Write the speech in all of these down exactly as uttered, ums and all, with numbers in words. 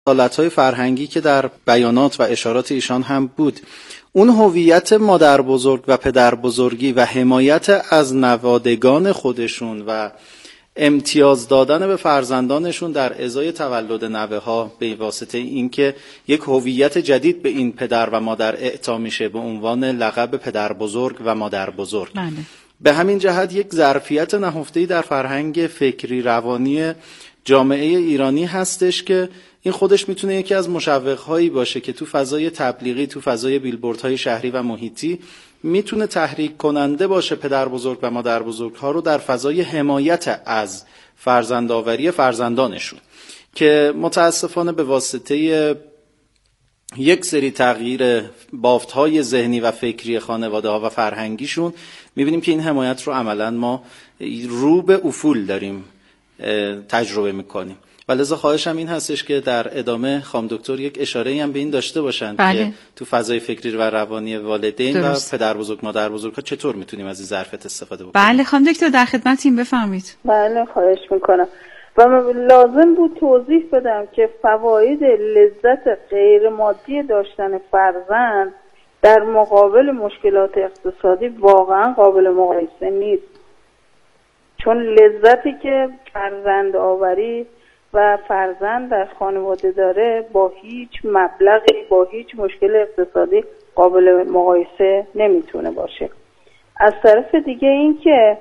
اصالت‌های فرهنگی که در بیانات و اشارات ایشان هم بود، اون هویت مادر بزرگ و پدر بزرگی و حمایت از نوادگان خودشون و امتیاز دادن به فرزندانشون در ازای تولد نوه ها به واسطه اینکه یک هویت جدید به این پدر و مادر اعطا میشه به عنوان لقب پدر بزرگ و مادر بزرگ. بله. به همین جهت یک ظرفیت نهفته‌ای در فرهنگ فکری روانی جامعه ایرانی هستش که این خودش میتونه یکی از مشوق‌هایی باشه که تو فضای تبلیغی، تو فضای بیلبوردهای شهری و محیطی میتونه تحریک کننده باشه پدر بزرگ و مادر بزرگ ها رو در فضای حمایت از فرزندآوری فرزندانشون، که متاسفانه به واسطه یک سری تغییر بافت‌های ذهنی و فکری خانواده‌ها و فرهنگیشون می‌بینیم که این حمایت رو عملاً ما رو به افول داریم تجربه می‌کنیم. و لذا خواهشم این هستش که در ادامه خانم دکتر یک اشاره‌ای هم به این داشته باشند بله. که تو فضای فکری و روانی والدین درست. و پدر بزرگ مادر بزرگ ها چطور میتونیم از این ظرفیت استفاده بکنیم. بله خانم دکتر در خدمتیم، بفرمایید. بله خواهش میکنم. و لازم بود توضیح بدم که فواید لذت غیر مادی داشتن فرزند در مقابل مشکلات اقتصادی واقعا قابل مقایسه نیست، چون لذتی که فرزند آوری و فرزند در خانواده داره با هیچ مبلغی، با هیچ مشکل اقتصادی قابل مقایسه نمیتونه باشه. از طرف دیگه این که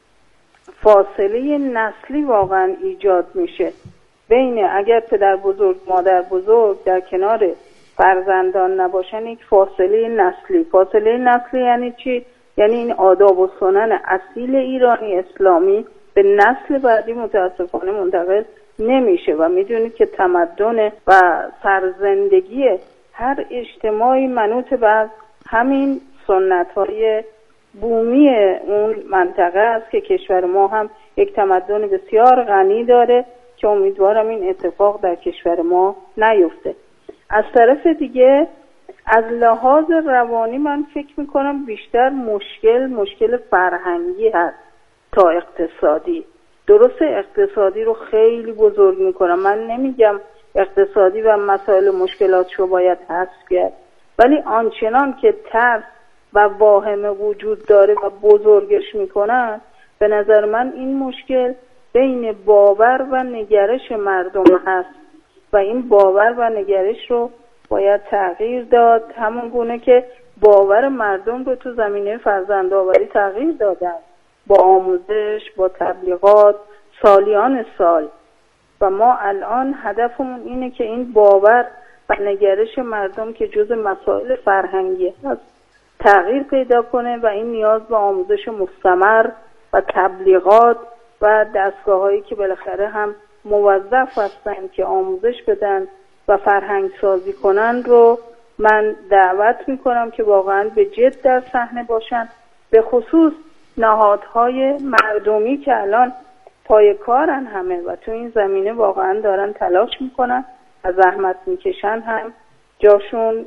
فاصله نسلی واقعا ایجاد میشه بین، اگر پدر بزرگ مادر بزرگ در کنار فرزندان نباشن، یک فاصله نسلی. فاصله نسلی یعنی چی؟ یعنی این آداب و سنن اصیل ایرانی اسلامی به نسل بعدی متاسفانه منتقل نمیشه و میدونید که تمدن و سرزندگی هر اجتماعی منوط به همین سنت‌های بومی اون منطقه است که کشور ما هم یک تمدن بسیار غنی داره که امیدوارم این اتفاق در کشور ما نیفته. از طرف دیگه از لحاظ روانی من فکر میکنم بیشتر مشکل مشکل فرهنگی هست تا اقتصادی. درست اقتصادی رو خیلی بزرگ میکنم، من نمیگم اقتصادی و مسائل مشکلاتش رو باید حذف کرد، ولی آنچنان که ترس و واهمه وجود داره و بزرگش میکنن، به نظر من این مشکل بین باور و نگرش مردم هست و این باور و نگرش رو باید تغییر داد، همون گونه که باور مردم رو تو زمینه فرزندآوری تغییر دادن با آموزش، با تبلیغات سالیان سال. و ما الان هدفمون اینه که این باور و نگرش مردم که جز مسائل فرهنگی هست تغییر پیدا کنه و این نیاز به آموزش مستمر و تبلیغات و دستگاه‌هایی که بالاخره هم موظف هستن که آموزش بدن و فرهنگ سازی کنن رو من دعوت میکنم که واقعا به جد در صحنه باشن، به خصوص نهادهای مردمی که الان پای کارن همه و تو این زمینه واقعا دارن تلاش میکنن و زحمت میکشن، هم جاشون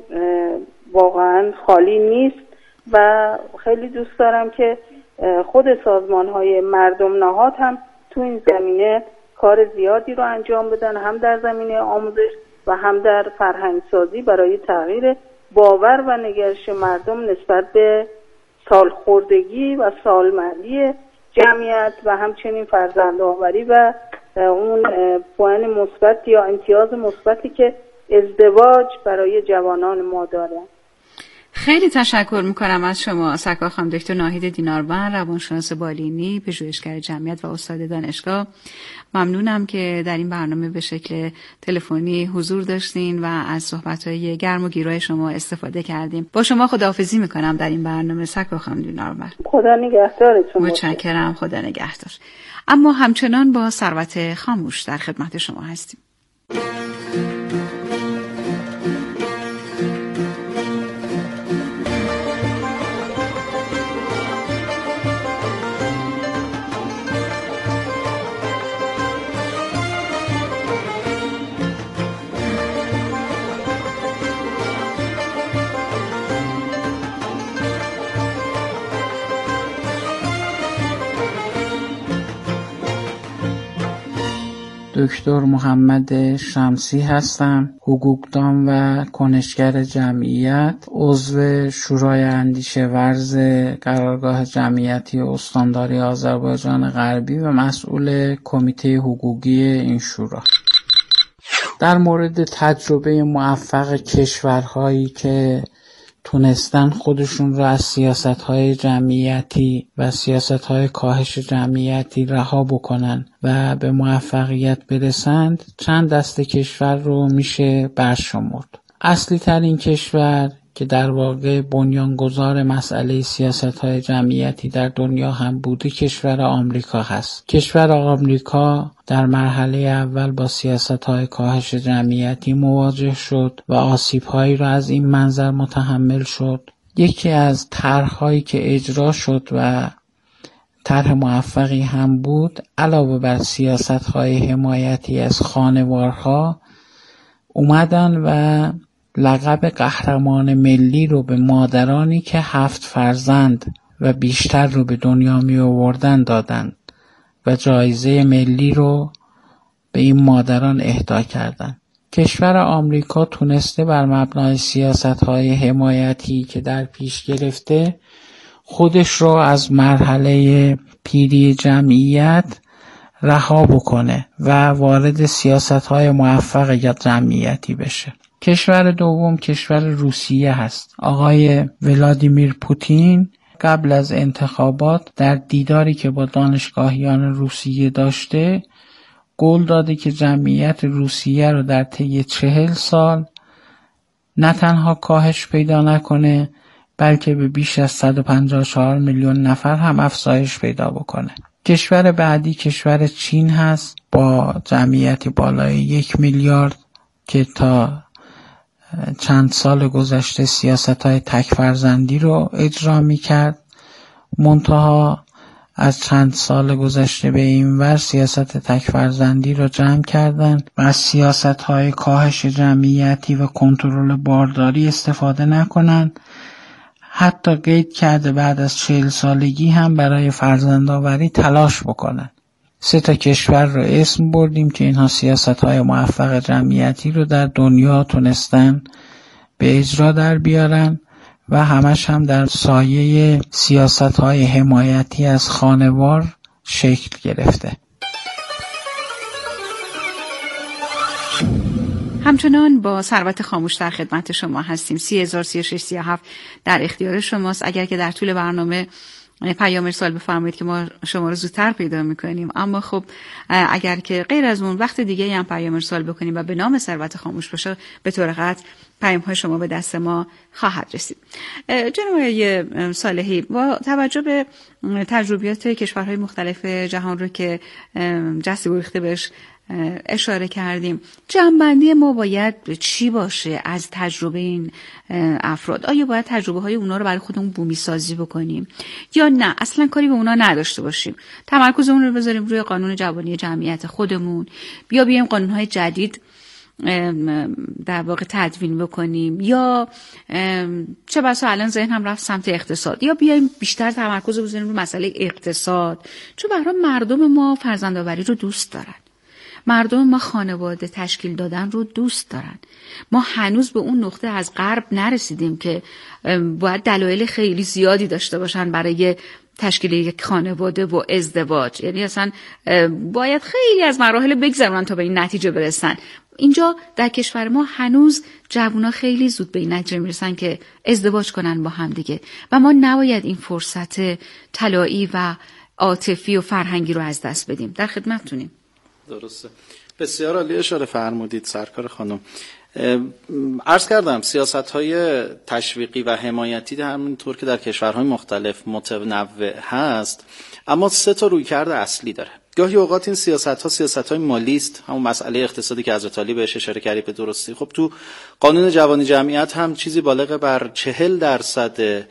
واقعا خالی نیست و خیلی دوست دارم که خود سازمانهای مردم نهاد هم تو این زمینه کار زیادی رو انجام بدن، هم در زمینه آموزش و هم در فرهنگ سازی برای تغییر باور و نگرش مردم نسبت به سالخوردگی و سالمندی جمعیت و همچنین فرزندآوری و اون پوان مثبت یا امتیاز مثبتی که ازدواج برای جوانان ما داره. خیلی تشکر میکنم از شما سرکار خانم دکتر ناهید دیناربند، روانشناس بالینی، پژوهشگر جمعیت و استاد دانشگاه. ممنونم که در این برنامه به شکل تلفنی حضور داشتین و از صحبت‌های گرم و گیرای شما استفاده کردیم. با شما خداحافظی میکنم در این برنامه سرکار خانم دیناربند. خدا نگهدارتون. متشکرم، خدا نگهدار. اما همچنان با ثروت خاموش در خدمت شما هستیم. دکتر محمد شمسی هستم، حقوقدان و کنشگر جمعیت، عضو شورای اندیشه ورز قرارگاه جمعیتی استانداری آذربایجان غربی و مسئول کمیته حقوقی این شورا. در مورد تجربه موفق کشورهایی که تونستن خودشون رو از سیاست‌های جمعیتی و سیاست‌های کاهش جمعیتی رها بکنن و به موفقیت برسند، چند دسته کشور رو میشه برشمرد. اصلی ترین کشور که در واقع بنیانگذار مسئله سیاست‌های جمعیتی در دنیا هم بوده کشور آمریکا هست. کشور آمریکا در مرحله اول با سیاست‌های کاهش جمعیتی مواجه شد و آسیب‌هایی را از این منظر متحمل شد. یکی از طرح‌هایی که اجرا شد و طرح موفقی هم بود، علاوه بر سیاست‌های حمایتی از خانوارها، اومدن و لقب قهرمان ملی رو به مادرانی که هفت فرزند و بیشتر رو به دنیا می آوردن دادن و جایزه ملی رو به این مادران اهدا کردن. کشور آمریکا تونسته بر مبنای سیاست‌های حمایتی که در پیش گرفته خودش رو از مرحله پیری جمعیت رها بکنه و وارد سیاست‌های موفق جمعیتی بشه. کشور دوم کشور روسیه هست. آقای ولادیمیر پوتین قبل از انتخابات در دیداری که با دانشگاهیان روسیه داشته قول داده که جمعیت روسیه رو در طی چهل سال نه تنها کاهش پیدا نکنه بلکه به بیش از صد و پنجاه و چهار میلیون نفر هم افزایش پیدا بکنه. کشور بعدی کشور چین هست با جمعیتی بالای یک میلیارد که تا چند سال گذشته سیاست‌های تک فرزندی رو اجرا می‌کرد، منتها از چند سال گذشته به این ور سیاست تک فرزندی رو جمع کردن و از سیاست‌های کاهش جمعیتی و کنترل بارداری استفاده نکنن. حتی قید کرده بعد از چهل سالگی هم برای فرزندآوری تلاش بکنن. سه تا کشور رو اسم بردیم که اینها سیاست‌های موفق جمعیتی رو در دنیا تونستن به اجرا در بیارن و همش هم در سایه سیاست‌های حمایتی از خانوار شکل گرفته. همچنان با ثروت خاموش در خدمت شما هستیم. سی هزار سی و شش سی و هفت در اختیار شماست. اگر که در طول برنامه پیام ارسال بفرمایید که ما شما رو زودتر پیدا میکنیم، اما خب اگر که غیر از اون وقت دیگه هم پیام ارسال بکنیم و به نام ثروت خاموش باشه، به طور قطع پیام های شما به دست ما خواهد رسید. جناب آقای صالحی، با توجه به تجربیات کشورهای مختلف جهان رو که جسته گریخته بهش اشاره کردیم، جمع‌بندی ما باید چی باشه از تجربه این افراد؟ آیا باید تجربه های اونا رو برای خودمون بومی سازی بکنیم یا نه اصلا کاری به اونا نداشته باشیم، تمرکزمون رو بذاریم روی قانون جوانی جمعیت خودمون، بیا بیایم قانون‌های جدید در واقع تدوین بکنیم، یا چه بسا الان ذهن هم رفت سمت اقتصاد، یا بیایم بیشتر تمرکز رو بذاریم روی مسئله اقتصاد، چون به هر حال مردم ما فرزندآوری رو دوست دارن، مردم ما خانواده تشکیل دادن رو دوست دارن. ما هنوز به اون نقطه از غرب نرسیدیم که باید دلایل خیلی زیادی داشته باشن برای تشکیل یک خانواده و ازدواج، یعنی اصلا باید خیلی از مراحل بگذرونن تا به این نتیجه برسن. اینجا در کشور ما هنوز جوونا خیلی زود به این نتیجه میرسن که ازدواج کنن با هم دیگه و ما نباید این فرصت طلایی و عاطفی و فرهنگی رو از دست بدیم. در خدمتتونیم. درسته، بسیار عالی اشاره فرمودید سرکار خانم. عرض کردم سیاست‌های تشویقی و حمایتی همینطور که در کشورهای مختلف متنوع هست، اما سه تا رویکرد اصلی داره. گاهی اوقات این سیاست‌ها سیاست‌های مالی است، همون مسئله اقتصادی که حضرت علی بهش اشاره کردی به درستی. خب تو قانون جوانی جمعیت هم چیزی بالغ بر چهل درصد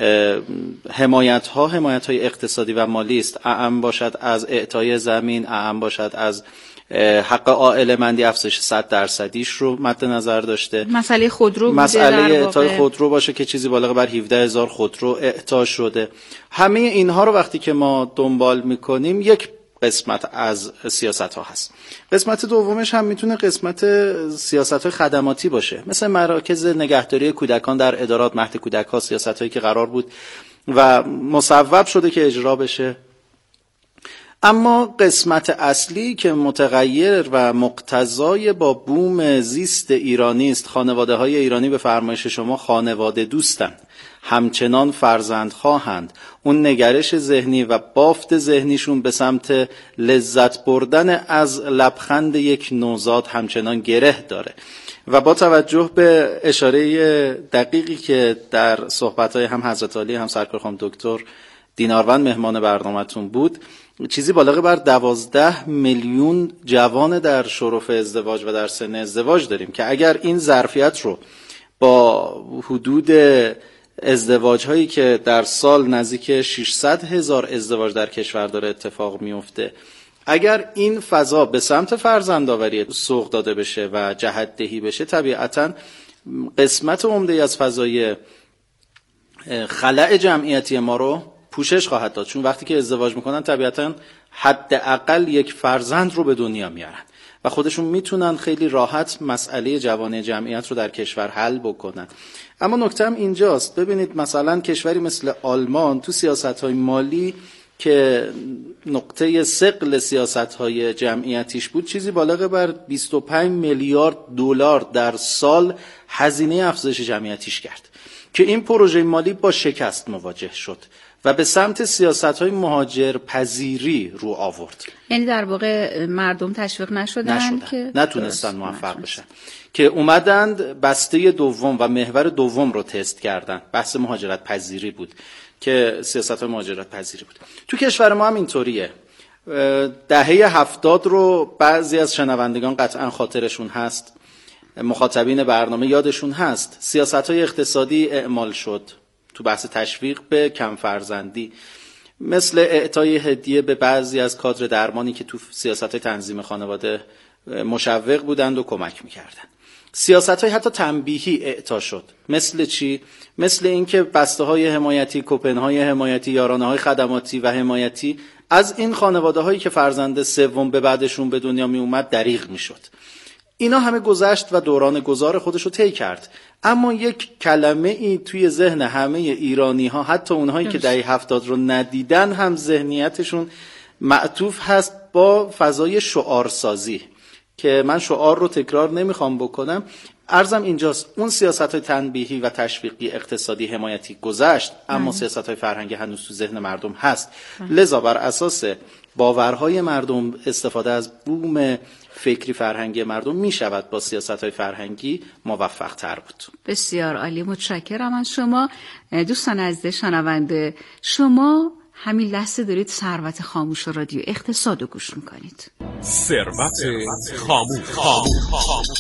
حمایت ها حمایت های اقتصادی و مالی است، اعم باشد از اعطای زمین، اعم باشد از حق عائله مندی افزایش صد درصدیش رو مد نظر داشته. مسئله خودرو مسئله اعطای خودرو باشه که چیزی بالغ بر هفده هزار خودرو اعطا شده. همه اینها رو وقتی که ما دنبال میکنیم یک قسمت از سیاست ها هست. قسمت دومش هم میتونه قسمت سیاست های خدماتی باشه، مثل مراکز نگهداری کودکان در ادارات مهد کودک ها، سیاست هایی که قرار بود و مصوب شده که اجرا بشه. اما قسمت اصلی که متغیر و مقتضای با بوم زیست ایرانی است، خانواده های ایرانی به فرمایش شما خانواده دوستند، همچنان فرزند خواهند. اون نگرش ذهنی و بافت ذهنیشون به سمت لذت بردن از لبخند یک نوزاد همچنان گره داره. و با توجه به اشاره دقیقی که در صحبت‌های هم حضرت عالی هم سرکار خانم دکتر دیناروند مهمان برنامه‌تون بود، چیزی بالغ بر دوازده میلیون جوان در شرف ازدواج و در سن ازدواج داریم که اگر این ظرفیت رو با حدود ازدواج هایی که در سال نزدیک ششصد هزار ازدواج در کشور داره اتفاق میفته، اگر این فضا به سمت فرزندآوری سوق داده بشه و جهت دهی بشه، طبیعتاً قسمت عمده از فضای خلأ جمعیتی ما رو پوشش خواهد داد، چون وقتی که ازدواج میکنن طبیعتاً حداقل یک فرزند رو به دنیا میارن و خودشون میتونن خیلی راحت مسئله جوانی جمعیت رو در کشور حل بکنن. اما نکته هم اینجاست، ببینید مثلا کشوری مثل آلمان تو سیاست‌های مالی که نقطه ثقل سیاست‌های جمعیتیش بود، چیزی بالغ بر بیست و پنج میلیارد دلار در سال هزینه افزایش جمعیتیش کرد که این پروژه مالی با شکست مواجه شد و به سمت سیاست‌های مهاجر پذیری رو آورد. یعنی در واقع مردم تشویق نشدن, نشدن. که نتونستن موفق بشن که اومدند بسته دوم و محور دوم رو تست کردن. بحث مهاجرت پذیری بود که سیاست‌های مهاجرت پذیری بود. تو کشور ما هم اینطوریه. دهه هفتاد رو بعضی از شنوندگان قطعا خاطرشون هست، مخاطبین برنامه یادشون هست، سیاست‌های اقتصادی اعمال شد تو بحث تشویق به کم فرزندی، مثل اعطای هدیه به بعضی از کادر درمانی که تو سیاست‌های تنظیم خانواده مشوق بودند و کمک می‌کردند. سیاست‌های حتی تنبیهی اعطا شد، مثل چی؟ مثل اینکه بسته‌های حمایتی، کوپن‌های حمایتی، یارانه‌های خدماتی و حمایتی از این خانواده‌هایی که فرزند سوم به بعدشون به دنیا می اومد دریغ می‌شد. اینا همه گذشت و دوران گذار خودش رو طی کرد. اما یک کلمه ای توی ذهن همه ایرانی ها، حتی اونهایی که دهه هفتاد رو ندیدن، هم ذهنیتشون معطوف هست با فضای شعارسازی که من شعار رو تکرار نمیخوام بکنم. عرضم اینجاست، اون سیاست‌های تنبیهی و تشویقی اقتصادی حمایتی گذشت، اما سیاست‌های فرهنگی هنوز تو ذهن مردم هست. لذا بر اساس باورهای مردم استفاده از بوم فکری فرهنگی مردم می شود با سیاست‌های فرهنگی موفق تر بود. بسیار عالی، متشکرم از شما. دوستان عزیز شنونده، شما همین لحظه دارید ثروت خاموش رادیو اقتصاد رو گوش میکنید. ثروت خاموش. خاموش.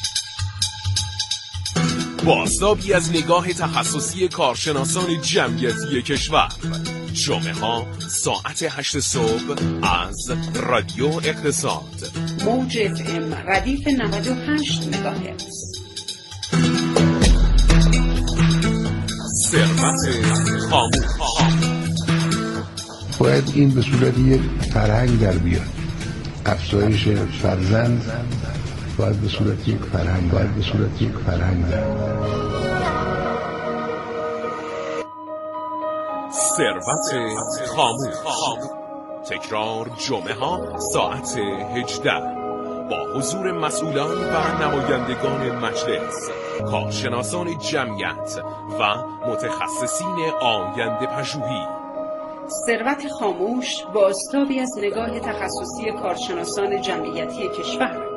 بازتابی از نگاه تخصصی کارشناسان جمعیتی کشور. جمعه ها ساعت هشت صبح از رادیو اقتصاد، موج اف ام ردیف نود و هشت مگاهرتز. ثروت خاموش. باید این به صورت یک فرهنگ در بیاد. افزایش فرزند باید به صورت یک فرهنگ باید به صورت یک فرهنگ در بیاد. ثروت خاموش. تکرار جمعه ها ساعت هجده با حضور مسئولان و نمایندگان مجلس، کارشناسان جمعیت و متخصصین آینده پژوهی. ثروت خاموش بازتابی از نگاه تخصصی کارشناسان جمعیتی کشور.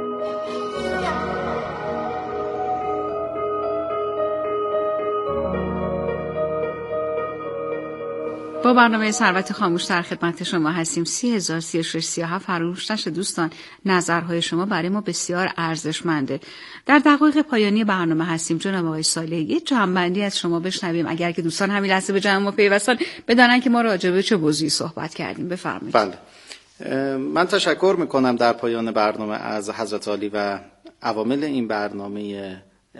با برنامه ثروت خاموش در خدمت شما هستیم. سی هزار سی و شش سی و هفت فراموش نشه دوستان، نظرهای شما برای ما بسیار ارزشمنده. در دقایق پایانی برنامه هستیم. جناب آقای صالحی، یه جمع‌بندی از شما بشنویم، اگر که دوستان همین لحظه به جمع ما پیوستن بدانن که ما راجع به چه موضوعی صحبت کردیم. بفرمایید. بله، من تشکر میکنم در پایان برنامه از حضرت عالی و عوامل این برنامه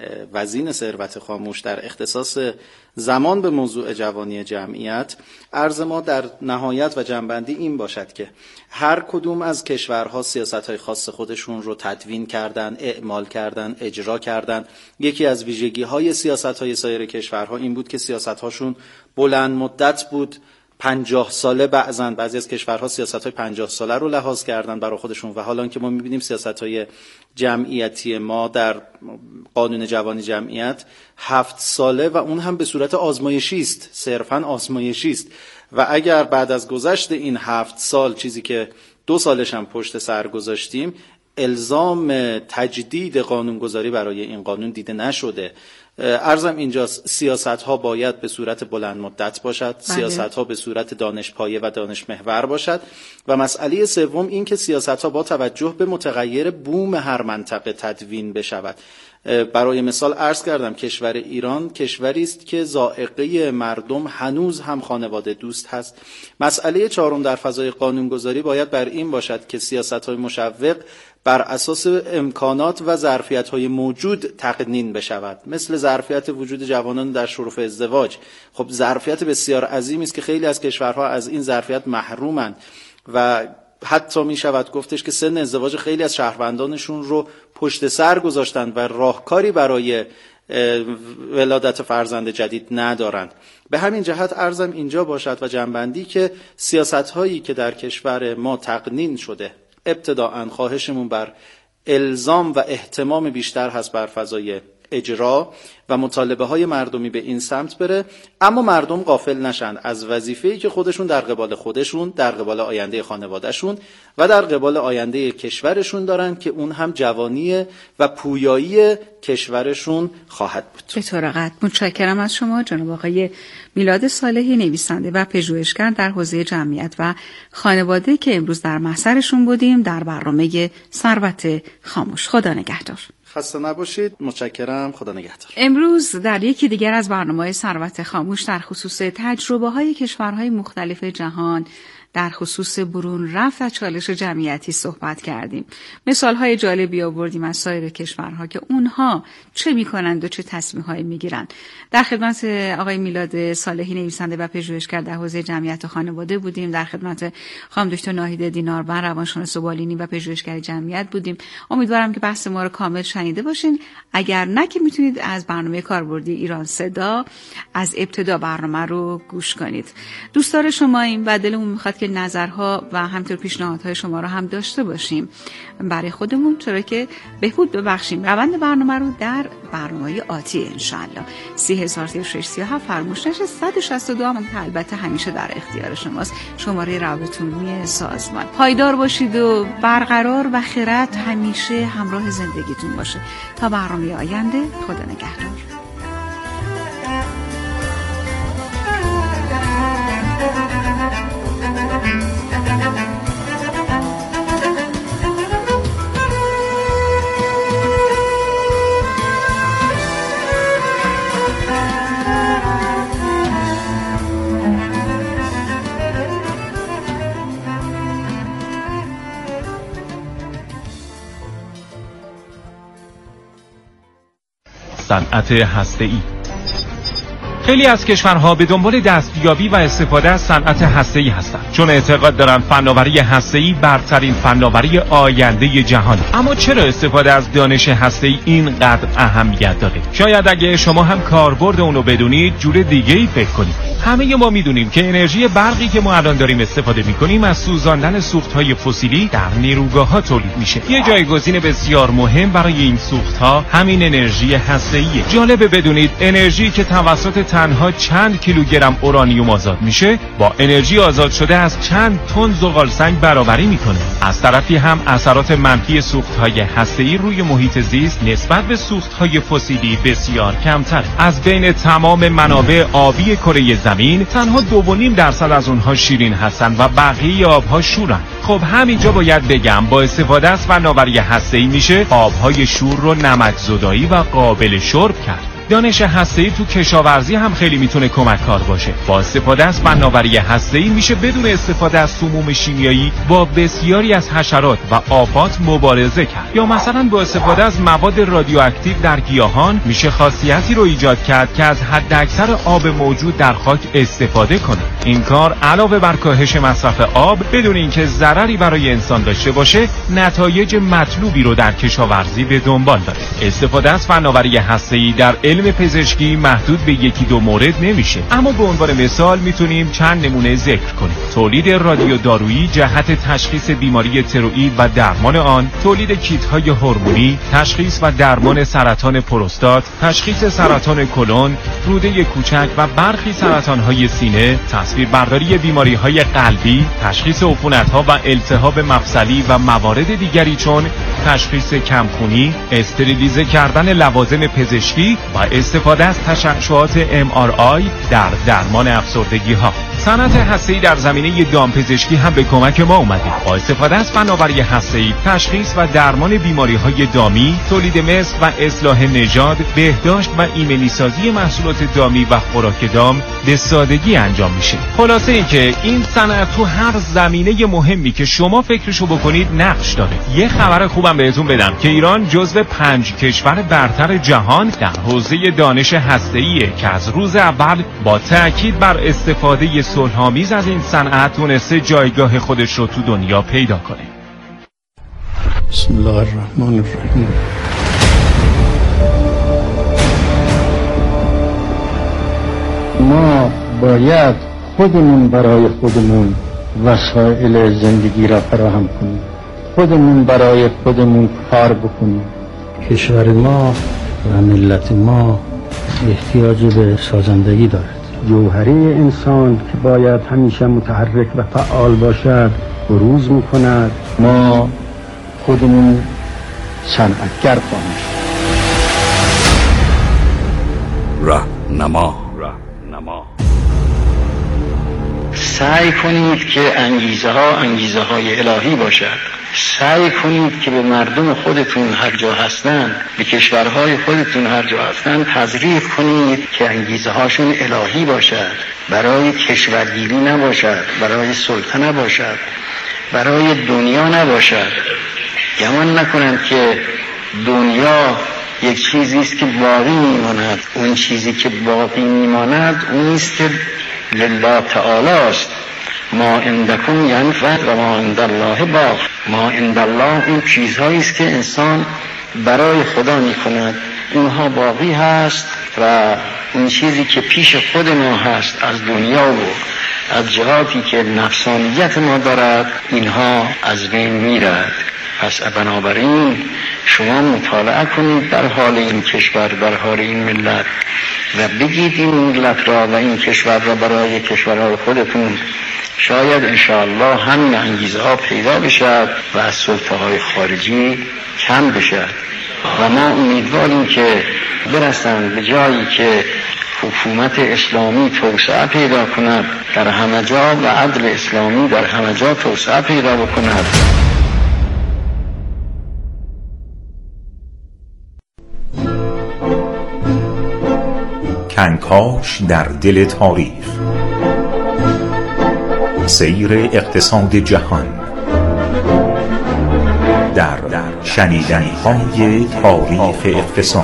وزین ثروت خاموش در اختصاص زمان به موضوع جوانی جمعیت، عرض ما در نهایت و جنبندی این باشد که هر کدوم از کشورها سیاست‌های خاص خودشون رو تدوین کردن، اعمال کردن، اجرا کردن. یکی از ویژگی‌های سیاست‌های سایر کشورها این بود که سیاست‌هاشون بلند مدت بود، پنجاه ساله، بعضن بعضی از کشورها سیاست‌های پنجاه ساله رو لحاظ کردن برای خودشون و حالا که ما می‌بینیم سیاست‌های جمعیتی ما در قانون جوانی جمعیت هفت ساله و اون هم به صورت آزمایشی است، صرفاً آزمایشی است و اگر بعد از گذشت این هفت سال چیزی که دو سالش هم پشت سر گذاشتیم الزام تجدید قانونگذاری برای این قانون دیده نشده. عرضم اینجاست سیاست ها باید به صورت بلند مدت باشد، بله. سیاست ها به صورت دانش پایه و دانش محور باشد و مسئله سوم این که سیاست ها با توجه به متغیر بوم هر منطقه تدوین بشود. برای مثال عرض کردم کشور ایران کشوری است که ذائقه مردم هنوز هم خانواده دوست هست. مسئله چهارم در فضای قانونگذاری باید بر این باشد که سیاست‌های مشوق بر اساس امکانات و ظرفیت‌های موجود تقنین بشود، مثل ظرفیت وجود جوانان در شرف ازدواج. خب ظرفیت بسیار عظیمی است که خیلی از کشورها از این ظرفیت محرومند و حتی می شود گفتش که سن ازدواج خیلی از شهروندانشون رو پشت سر گذاشتند و راهکاری برای ولادت فرزند جدید ندارند. به همین جهت عرضم اینجا باشد و جنبندی که سیاست‌هایی که در کشور ما تقنین شده ابتداءً خواهشمون بر الزام و اهتمام بیشتر هست بر فضای اجرا و مطالبه های مردمی به این سمت بره، اما مردم غافل نشن از وظیفه‌ای که خودشون در قبال خودشون، در قبال آینده خانوادهشون و در قبال آینده کشورشون دارن که اون هم جوانی و پویایی کشورشون خواهد بود. به طور قطع متشکرم از شما جناب آقای میلاد صالحی، نویسنده و پژوهشگر در حوزه جمعیت و خانواده که امروز در محضرشون بودیم در برنامه ثروت خاموش. خدا نگهدار. خسته نباشید. متشکرم. خدا نگهدار. امروز در یکی دیگر از برنامه‌های ثروت خاموش در خصوص تجربه‌های کشورهای مختلف جهان در خصوص برون رفت از چالش جمعیتی صحبت کردیم. مثال‌های جالبی آوردیم از سایر کشورها که اونها چه می‌کنند و چه تصمیم‌هایی می‌گیرند. در خدمت آقای میلاد صالحی، نویسنده و پژوهشگر در حوزه جمعیت و خانواده بودیم. در خدمت خانم دکتر ناهید دیناربن، روانشناس بالینی و پژوهشگر جمعیت بودیم. امیدوارم که بحث ما رو کامل شنیده باشین. اگر نه که میتونید از برنامه کاربردی ایران صدا از ابتدا برنامه رو گوش کنید. دوستدار شماییم و دلمون می‌خواد که نظرها و همینطور پیشنهادهای شما رو هم داشته باشیم برای خودمون، چرا که بهبود ببخشیم روند برنامه رو در برنامه آتی انشالله. سی هزار و ششصد و سی و هفت فرموش نشه. صد و شصت و دو هم البته همیشه در اختیار شماست، شماره رابطه‌عمومی سازمان. پایدار باشید و برقرار و خیرت همیشه همراه زندگیتون باشه. تا برنامه آینده، خدا نگهدار. صنعت هسته‌ای. خیلی از کشورها به دنبال دستیابی و استفاده از صنعت هسته‌ای هستند، چون اعتقاد دارند فناوری هسته‌ای برترین فناوری آینده جهان. اما چرا استفاده از دانش هسته‌ای اینقدر اهمیت داره؟ شاید اگه شما هم کاربرد اونو بدونید جور دیگه‌ای فکر کنید. همه ما میدونیم که انرژی برقی که ما الان داریم استفاده میکنیم از سوزاندن سوخت‌های فسیلی در نیروگاه‌ها تولید میشه. یه جایگزین بسیار مهم برای این سوخت‌ها همین انرژی هسته‌ایه. جالبه بدونید انرژی که توسط تنها چند کیلوگرم اورانیوم آزاد میشه با انرژی آزاد شده از چند تن زغال سنگ برابری میکنه. از طرفی هم اثرات منفی سوخت‌های هسته‌ای روی محیط زیست نسبت به سوخت‌های فسیلی بسیار کمتر. از بین تمام منابع آبی کره زمین تنها دو و نیم درصد از اونها شیرین هستن و بقیه آبها شورن. خب همینجا باید بگم با استفاده از فناوری هسته‌ای میشه آبهای شور رو نمک زدایی و قابل شرب کرد. دانش هسته‌ای تو کشاورزی هم خیلی میتونه کمک کار باشه. با استفاده از فناوری هسته‌ای میشه بدون استفاده از سموم شیمیایی با بسیاری از حشرات و آفات مبارزه کرد. یا مثلا با استفاده از مواد رادیواکتیو در گیاهان میشه خاصیتی رو ایجاد کرد که از حداکثر آب موجود در خاک استفاده کنه. این کار علاوه بر کاهش مصرف آب بدون اینکه ضرری برای انسان داشته باشه، نتایج مطلوبی رو در کشاورزی به دنبال داره. استفاده از فناوری هسته‌ای در علم پزشکی محدود به یکی دو مورد نمیشه، اما به عنوان مثال میتونیم چند نمونه ذکر کنیم. تولید رادیودارویی جهت تشخیص بیماری تروئید و درمان آن، تولید کیت‌های هورمونی، تشخیص و درمان سرطان پروستات، تشخیص سرطان کلون، روده کوچک و برخی سرطان‌های سینه، تصویربرداری بیماری‌های قلبی، تشخیص عفونت‌ها و التهاب مفصلی و موارد دیگری چون تشخیص کمخونی، استریلیزه کردن لوازم پزشکی و استفاده از تشعشعات ام آر آی در درمان افسردگی‌ها. صنعت هسته‌ای در زمینه دامپزشکی هم به کمک ما اومده. با استفاده از فناوری هسته‌ای، تشخیص و درمان بیماری‌های دامی، تولید مثل و اصلاح نژاد، بهداشت و ایمنی‌سازی محصولات دامی و خوراک دام به سادگی انجام میشه. خلاصه این که این صنعت تو هر زمینه مهمی که شما فکرشو بکنید نقش داره. یه خبر خوبم بهتون بدم که ایران جزو پنج کشور برتر جهان در حوزه دانش هسته‌ایه که از روز اول با تأکید بر استفاده صلح‌آمیز از این صنعت تونسته جایگاه خودش رو تو دنیا پیدا کنه. بسم الله الرحمن الرحیم. ما باید خودمون برای خودمون وسایل زندگی را فراهم کنیم، خودمون برای خودمون کار بکنیم. کشور ما و ملت ما احتیاج به سازندگی دارد. جوهره انسان که باید همیشه متحرک و فعال باشد بروز میکند. ما خودمون صنعتگر خواهیم شد. راهنما سعی کنید که انگیزه ها انگیزه های الهی باشد. سعی کنید که به مردم خودتون هر جا هستند، به کشورهای خودتون هر جا هستند تزریق کنید که انگیزه هاشون الهی باشد، برای کشورگیری نباشد، برای سلطه نباشد، برای دنیا نباشد. گمان نکنند که دنیا یک چیزی است که باقی میماند. اون چیزی که باقی میماند اون است که لله تعالی است. ما عندکم ینفد و ما عند الله باق. ما عند الله این چیزهایی است که انسان برای خدا میکند، اونها باقی هست و اون چیزی که پیش خود ما هست از دنیا و از جهاتی که نفسانیت ما دارد اینها از بین میرد. پس بنابراین شما مطالعه کنید در حال این کشور، در حال این ملت و بگید این ملت را و این کشور را برای کشورهای خودتون. شاید انشاءالله همین انگیزه ها پیدا بشد و از سلطه های خارجی کم بشد و ما امیدواریم که برسند به جایی که حکومت اسلامی توسعه پیدا کند در همه جا و عدل اسلامی در همه جا توسعه پیدا بکند. کنکاش در دل تاریخ، سیر اقتصاد جهان در شنیدنی‌های تاریخ اقتصاد.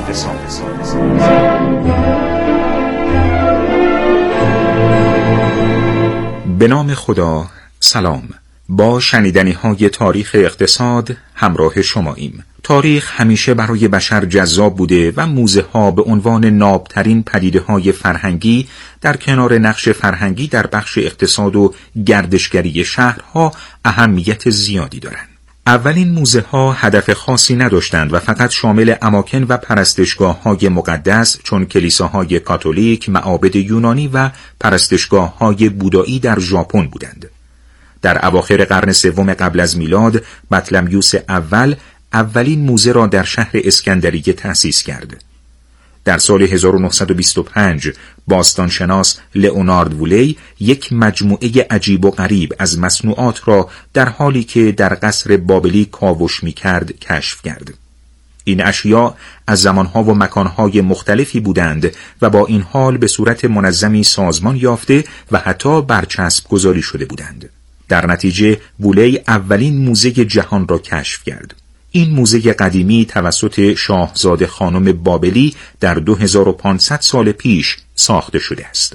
به نام خدا. سلام. با شنیدنی‌های تاریخ اقتصاد همراه شماییم. تاریخ همیشه برای بشر جذاب بوده و موزه‌ها به عنوان نابترین پدیده‌های فرهنگی در کنار نقش فرهنگی در بخش اقتصاد و گردشگری شهرها اهمیت زیادی دارند. اولین موزه‌ها هدف خاصی نداشتند و فقط شامل اماکن و پرستشگاه‌های مقدس چون کلیساهای کاتولیک، معابد یونانی و پرستشگاه‌های بودایی در ژاپن بودند. در اواخر قرن سوم قبل از میلاد بطلمیوس اول اولین موزه را در شهر اسکندریه تأسیس کرد. در سال هزار و نهصد و بیست و پنج باستانشناس لئونارد وولی یک مجموعه عجیب و غریب از مصنوعات را در حالی که در قصر بابلی کاوش می کرد کشف کرد. این اشیاء از زمانها و مکانهای مختلفی بودند و با این حال به صورت منظمی سازمان یافته و حتی برچسب گذاری شده بودند. در نتیجه وولی اولین موزه جهان را کشف کرد. این موزه قدیمی توسط شاهزاده خانم بابلی در دو هزار و پانصد سال پیش ساخته شده است.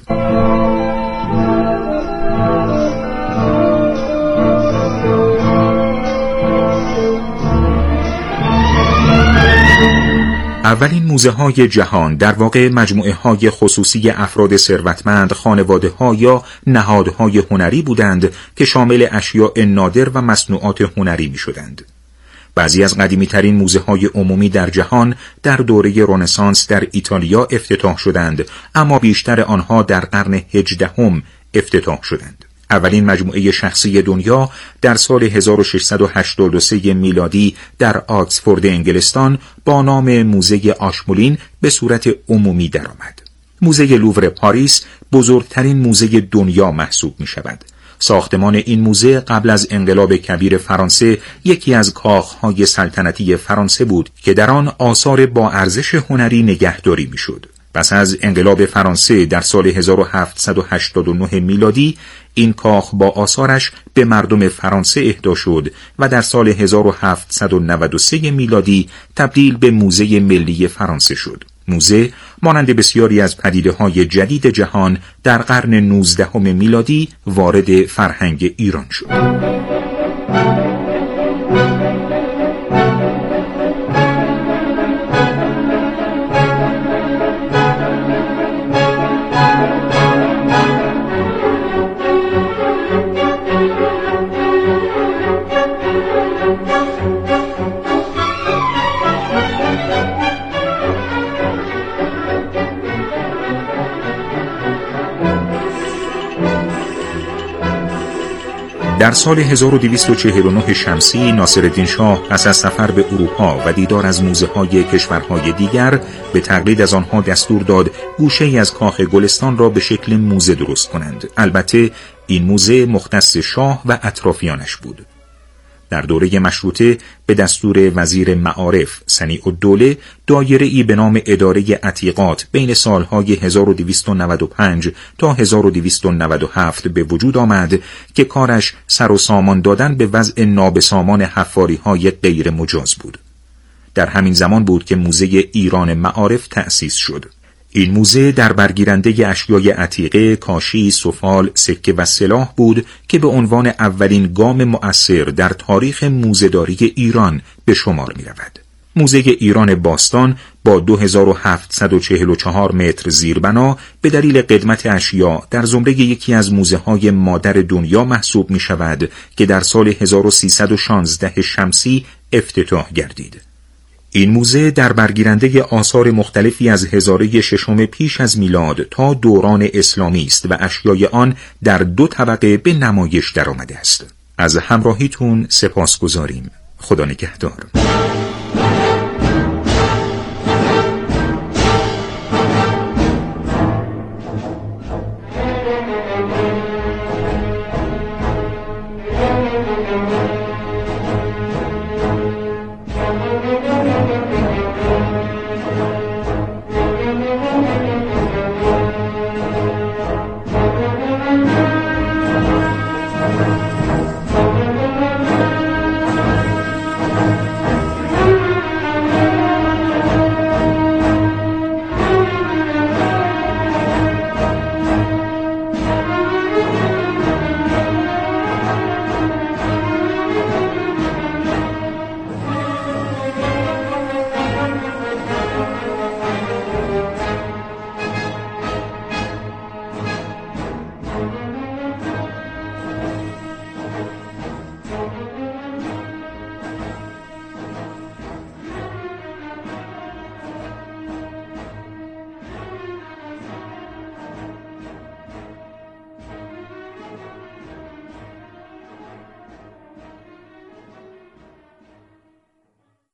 اولین موزه های جهان در واقع مجموعه های خصوصی افراد ثروتمند، خانواده ها یا نهادهای هنری بودند که شامل اشیاء نادر و مصنوعات هنری می شدند. بعضی از قدیمی ترین موزه های عمومی در جهان در دوره رنسانس در ایتالیا افتتاح شدند، اما بیشتر آنها در قرن هجدهم افتتاح شدند. اولین مجموعه شخصی دنیا در سال هزار و ششصد و هشتاد و سه میلادی در آکسفورد انگلستان با نام موزه آشمولین به صورت عمومی درآمد. موزه لوور پاریس بزرگترین موزه دنیا محسوب می شود. ساختمان این موزه قبل از انقلاب کبیر فرانسه یکی از کاخهای سلطنتی فرانسه بود که در آن آثار با ارزش هنری نگهداری می شد. پس از انقلاب فرانسه در سال هزار و هفتصد و هشتاد و نه میلادی این کاخ با آثارش به مردم فرانسه اهدا شد و در سال هزار و هفتصد و نود و سه میلادی تبدیل به موزه ملی فرانسه شد. موزه مانند بسیاری از پدیده‌های جدید جهان در قرن نوزدهم میلادی وارد فرهنگ ایران شد. در سال هزار و دویست و چهل و نه شمسی ناصرالدین شاه پس از سفر به اروپا و دیدار از موزه‌های کشورهای دیگر به تقلید از آنها دستور داد گوشه‌ای از کاخ گلستان را به شکل موزه درست کنند. البته این موزه مختص شاه و اطرافیانش بود. در دوره مشروطه به دستور وزیر معارف صنیع الدوله دایره‌ای به نام اداره عتیقات بین سالهای هزار و دویست و نود و پنج تا هزار و دویست و نود و هفت به وجود آمد که کارش سر و سامان دادن به وضع نابسامان حفاری‌های غیر مجاز بود. در همین زمان بود که موزه ایران معارف تأسیس شد. این موزه در برگیرنده اشیای عتیقه، کاشی، سفال، سکه و سلاح بود که به عنوان اولین گام مؤثر در تاریخ موزه‌داری ایران به شمار می رود. موزه ایران باستان با دو هزار و هفتصد و چهل و چهار متر زیربنا به دلیل قدمت اشیا در زمره یکی از موزه‌های مادر دنیا محسوب می شود که در سال هزار و سیصد و شانزده شمسی افتتاح گردید. این موزه در برگیرنده آثار مختلفی از هزاره ششم پیش از میلاد تا دوران اسلامی است و اشیای آن در دو طبقه به نمایش درآمده است. از همراهیتون سپاسگزاریم. خدا نگهدار.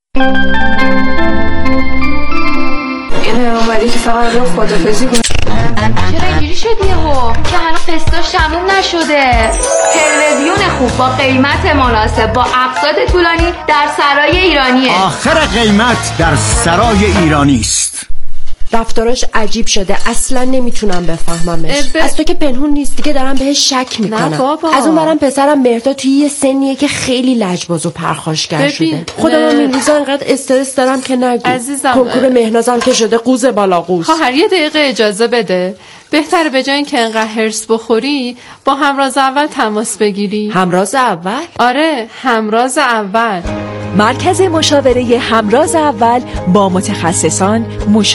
اینه اومدی که فقط رو خدافزی کنی؟ چرا اینجوری شدی یهو؟ که هنوز قسطاش تموم نشده. تلویزیون خوب با قیمت مناسب با اقساط طولانی در سرای ایرانیه. آخر قیمت در سرای ایرانی است. رفتاراش عجیب شده، اصلا نمیتونم بفهممش. ب... از تو که پنهون نیست دیگه، دارم بهش شک میکنم. نه بابا. از اون برم پسرم مهرداد توی یه سنیه که خیلی لجباز و پرخاشگر شده. خودم هم این روزا انقدر استرس دارم که نگو. عزیزم کنکور مهنازم که شده قوز بالا قوز. خواهر یه دقیقه اجازه بده. بهتره به جای اینکه انقدر هرس بخوری با همراز اول تماس بگیری. همراز اول؟ آره، همراز اول. مرکز مشاوره همراز اول با متخصصان مشاوره